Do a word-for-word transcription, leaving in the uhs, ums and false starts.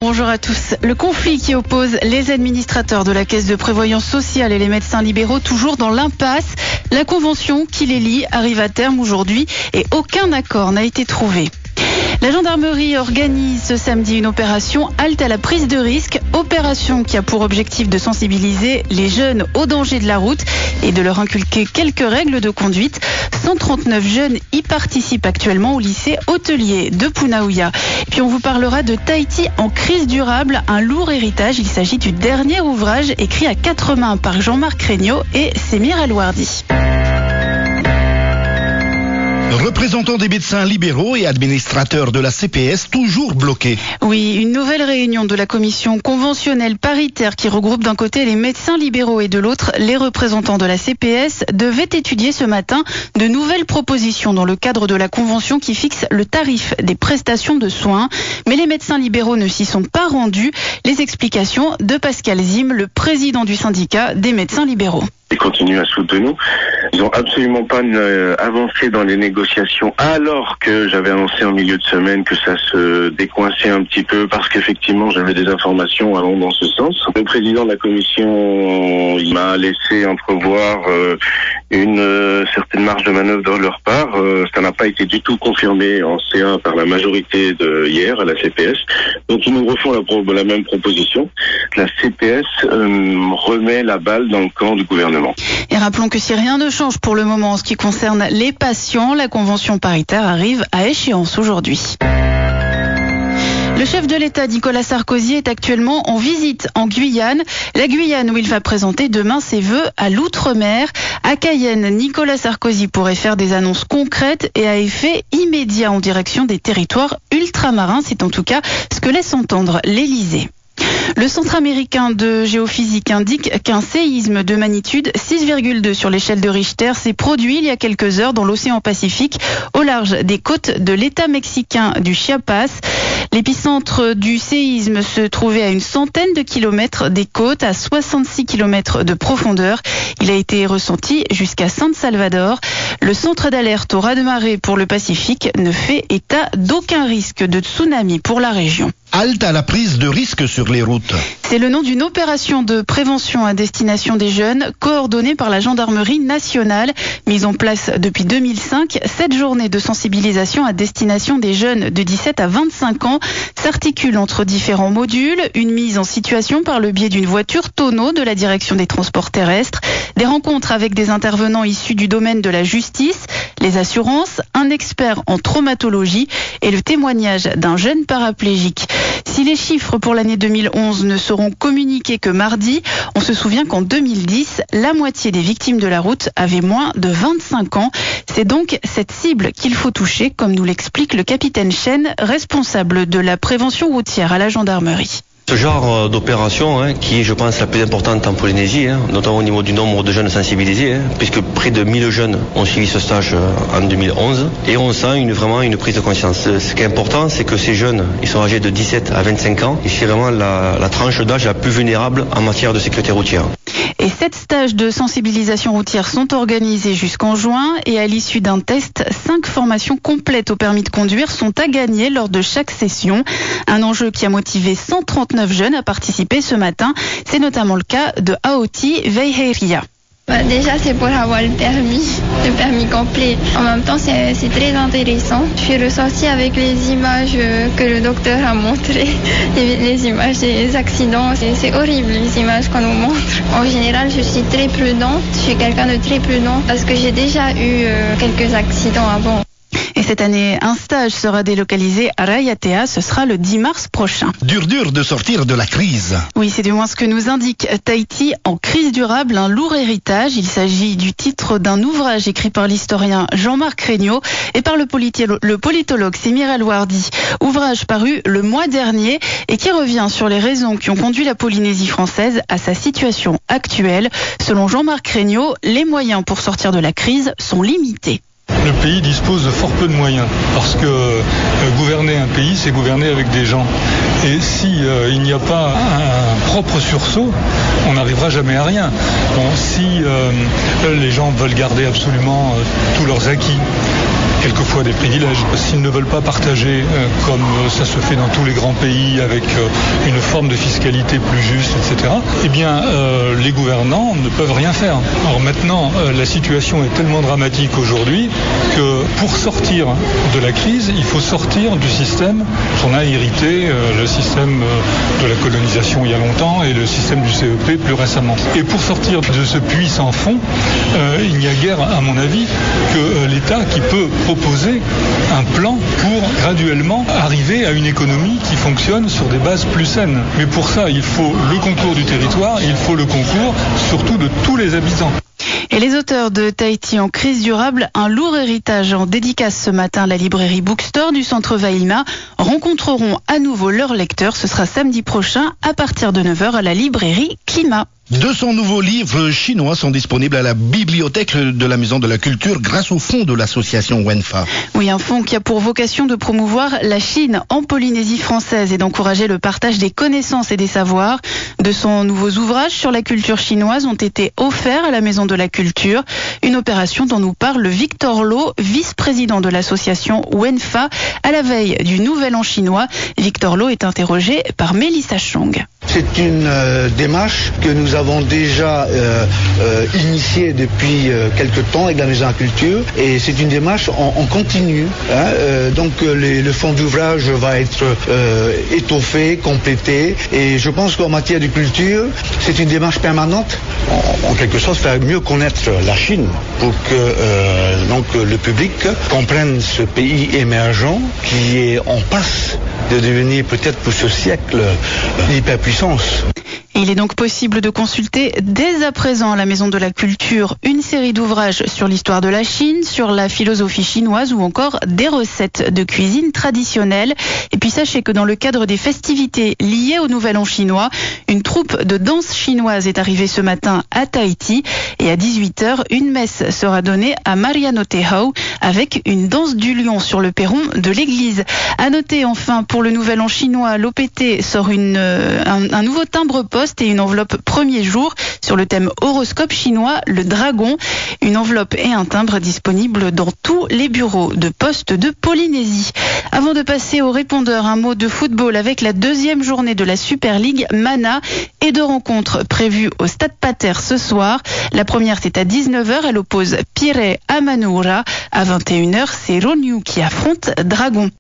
Bonjour à tous. Le conflit qui oppose les administrateurs de la Caisse de prévoyance sociale et les médecins libéraux toujours dans l'impasse. La convention qui les lie arrive à terme aujourd'hui et aucun accord n'a été trouvé. La gendarmerie organise ce samedi une opération halte à la prise de risque, opération qui a pour objectif de sensibiliser les jeunes aux dangers de la route et de leur inculquer quelques règles de conduite. cent trente-neuf jeunes y participent actuellement au lycée hôtelier de Punaouia. Puis on vous parlera de Tahiti en crise durable, un lourd héritage. Il s'agit du dernier ouvrage écrit à quatre mains par Jean-Marc Regnault et Semir El-Ouardi. Représentants des médecins libéraux et administrateurs de la C P S toujours bloqués. Oui, une nouvelle réunion de la commission conventionnelle paritaire qui regroupe d'un côté les médecins libéraux et de l'autre les représentants de la C P S devait étudier ce matin de nouvelles propositions dans le cadre de la convention qui fixe le tarif des prestations de soins. Mais les médecins libéraux ne s'y sont pas rendus. Les explications de Pascal Zim, le président du syndicat des médecins libéraux. Ils continuent à soutenir. Ils n'ont absolument pas euh, avancé dans les négociations alors que j'avais annoncé en milieu de semaine que ça se décoinçait un petit peu parce qu'effectivement j'avais des informations allant dans ce sens. Le président de la commission il m'a laissé entrevoir euh, une euh, certaine marge de manœuvre de leur part. Euh, ça n'a pas été du tout confirmé en C un par la majorité de hier à la C P S. Donc ils nous refont la, pro- la même proposition. La C P S euh, remet la balle dans le camp du gouvernement. Et rappelons que si rien ne change pour le moment en ce qui concerne les patients, la convention paritaire arrive à échéance aujourd'hui. Le chef de l'État, Nicolas Sarkozy, est actuellement en visite en Guyane. La Guyane où il va présenter demain ses vœux à l'outre-mer. À Cayenne, Nicolas Sarkozy pourrait faire des annonces concrètes et à effet immédiat en direction des territoires ultramarins. C'est en tout cas ce que laisse entendre l'Élysée. Le Centre américain de géophysique indique qu'un séisme de magnitude six virgule deux sur l'échelle de Richter s'est produit il y a quelques heures dans l'océan Pacifique, au large des côtes de l'État mexicain du Chiapas. L'épicentre du séisme se trouvait à une centaine de kilomètres des côtes, à soixante-six kilomètres de profondeur. Il a été ressenti jusqu'à San Salvador. Le centre d'alerte au raz-de-marée pour le Pacifique ne fait état d'aucun risque de tsunami pour la région. Halte à la prise de risque sur les routes. C'est le nom d'une opération de prévention à destination des jeunes, coordonnée par la gendarmerie nationale, mise en place depuis deux mille cinq. Cette journée de sensibilisation à destination des jeunes de dix-sept à vingt-cinq ans s'articule entre différents modules, une mise en situation par le biais d'une voiture tonneau de la direction des transports terrestres, des rencontres avec des intervenants issus du domaine de la justice, les assurances, un expert en traumatologie et le témoignage d'un jeune paraplégique. Si les chiffres pour l'année deux mille onze ne seront communiqués que mardi, on se souvient qu'en deux mille dix, la moitié des victimes de la route avaient moins de vingt-cinq ans. C'est donc cette cible qu'il faut toucher, comme nous l'explique le capitaine Chen, responsable de la prévention routière à la gendarmerie. Ce genre d'opération, hein, qui est, je pense, la plus importante en Polynésie, hein, notamment au niveau du nombre de jeunes sensibilisés, hein, puisque près de mille jeunes ont suivi ce stage en deux mille onze, et on sent une, vraiment une prise de conscience. Ce qui est important, c'est que ces jeunes, ils sont âgés de dix-sept à vingt-cinq ans, et c'est vraiment la, la tranche d'âge la plus vulnérable en matière de sécurité routière. Et sept stages de sensibilisation routière sont organisés jusqu'en juin et à l'issue d'un test, cinq formations complètes au permis de conduire sont à gagner lors de chaque session. Un enjeu qui a motivé cent trente-neuf jeunes à participer ce matin. C'est notamment le cas de Aoti Veiheria. Bah déjà, c'est pour avoir le permis, le permis complet. En même temps, c'est, c'est très intéressant. Je suis ressortie avec les images que le docteur a montrées, les, les images des accidents. C'est, c'est horrible, les images qu'on nous montre. En général, je suis très prudente. Je suis quelqu'un de très prudent parce que j'ai déjà eu euh, quelques accidents avant. Et cette année, un stage sera délocalisé à Raiatea. Ce sera le dix mars prochain. Dur dur de sortir de la crise. Oui, c'est du moins ce que nous indique Tahiti en crise durable, un lourd héritage. Il s'agit du titre d'un ouvrage écrit par l'historien Jean-Marc Regnault et par le, politolo- le politologue Semir El-Ouardi. Ouvrage paru le mois dernier et qui revient sur les raisons qui ont conduit la Polynésie française à sa situation actuelle. Selon Jean-Marc Regnault, les moyens pour sortir de la crise sont limités. Le pays dispose de fort peu de moyens parce que euh, gouverner un pays, c'est gouverner avec des gens. Et si euh, il n'y a pas un, un propre sursaut, on n'arrivera jamais à rien. Bon, si euh, les gens veulent garder absolument euh, tous leurs acquis, quelquefois des privilèges. S'ils ne veulent pas partager, euh, comme ça se fait dans tous les grands pays, avec euh, une forme de fiscalité plus juste, et cetera, eh bien, euh, les gouvernants ne peuvent rien faire. Alors maintenant, euh, la situation est tellement dramatique aujourd'hui que pour sortir de la crise, il faut sortir du système qu'on a hérité, euh, le système euh, de la colonisation il y a longtemps et le système du C E P plus récemment. Et pour sortir de ce puits sans fond, euh, il n'y a guère, à mon avis, que euh, l'État qui peut proposer un plan pour graduellement arriver à une économie qui fonctionne sur des bases plus saines. Mais pour ça, il faut le concours du territoire, il faut le concours surtout de tous les habitants. Et les auteurs de Tahiti en crise durable, un lourd héritage en dédicace ce matin à la librairie Bookstore du centre Vailima, rencontreront à nouveau leurs lecteurs. Ce sera samedi prochain à partir de neuf heures à la librairie Climat. deux cents nouveaux livres chinois sont disponibles à la bibliothèque de la Maison de la Culture grâce au fonds de l'association Wenfa. Oui, un fonds qui a pour vocation de promouvoir la Chine en Polynésie française et d'encourager le partage des connaissances et des savoirs. deux cents nouveaux ouvrages sur la culture chinoise ont été offerts à la Maison de la Culture. Une opération dont nous parle Victor Lo, vice-président de l'association Wenfa, à la veille du Nouvel An chinois. Victor Lo est interrogé par Mélissa Chong. C'est une euh, démarche que nous avons déjà euh, euh, initiée depuis euh, quelque temps avec la Maison de la Culture et c'est une démarche en, en continu. Hein, euh, donc les, le fonds d'ouvrage va être euh, étoffé, complété et je pense qu'en matière de culture, c'est une démarche permanente. En, en quelque sorte, faire mieux connaître la Chine pour que euh, donc, le public comprenne ce pays émergent qui est en passe de devenir peut-être pour ce siècle l'hyperpuissance. Il est donc possible de consulter dès à présent à la Maison de la Culture une série d'ouvrages sur l'histoire de la Chine, sur la philosophie chinoise ou encore des recettes de cuisine traditionnelle. Et puis sachez que dans le cadre des festivités liées au Nouvel An chinois, une troupe de danse chinoise est arrivée ce matin à Tahiti et à dix-huit heures, une messe sera donnée à Marianotehau avec une danse du lion sur le perron de l'église. À noter enfin pour le Nouvel An chinois, l'O P T sort une, euh, un, un nouveau timbre-poste et une enveloppe premier jour sur le thème horoscope chinois, le dragon. Une enveloppe et un timbre disponibles dans tous les bureaux de poste de Polynésie. Avant de passer au répondeur, un mot de football avec la deuxième journée de la Super League Mana et deux rencontres prévues au Stade Pater ce soir. La première, c'est à dix-neuf heures, elle oppose Pire à Manoura. À vingt et une heures, c'est Ronyu qui affronte Dragon.